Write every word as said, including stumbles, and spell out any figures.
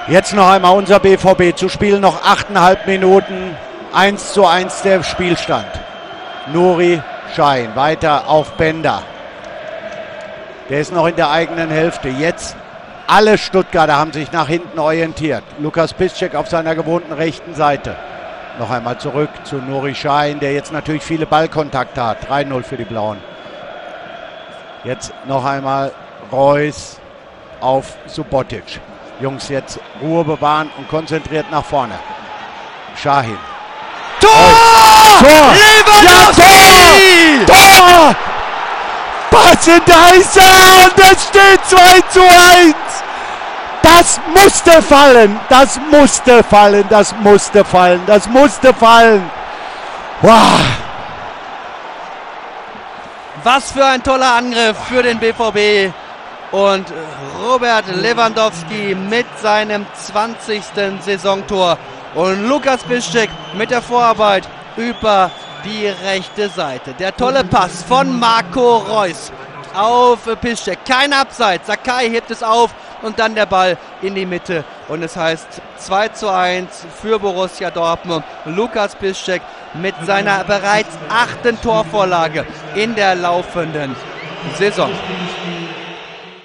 Jetzt noch einmal unser B V B zu spielen, noch achteinhalb Minuten, eins zu eins der Spielstand. Nuri Sahin weiter auf Bender. Der ist noch in der eigenen Hälfte. Jetzt alle Stuttgarter haben sich nach hinten orientiert. Lukas Piszczek auf seiner gewohnten rechten Seite. Noch einmal zurück zu Nuri Sahin, der jetzt natürlich viele Ballkontakte hat. drei null für die Blauen. Jetzt noch einmal Reus auf Subotic. Jungs, jetzt Ruhe bewahren und konzentriert nach vorne. Sahin. Tor! Tor! Lewandowski! Ja, Tor! Tor! Passend heißer und es steht zwei zu eins. Das musste fallen, das musste fallen, das musste fallen, das musste fallen. Wow. Was für ein toller Angriff für den B V B. Und Robert Lewandowski mit seinem zwanzigsten Saisontor. Und Lukas Piszczek mit der Vorarbeit über die rechte Seite. Der tolle Pass von Marco Reus auf Piszczek. Kein Abseits. Sakai hebt es auf und dann der Ball in die Mitte. Und es heißt zwei zu eins für Borussia Dortmund. Lukas Piszczek mit seiner bereits achten Torvorlage in der laufenden Saison.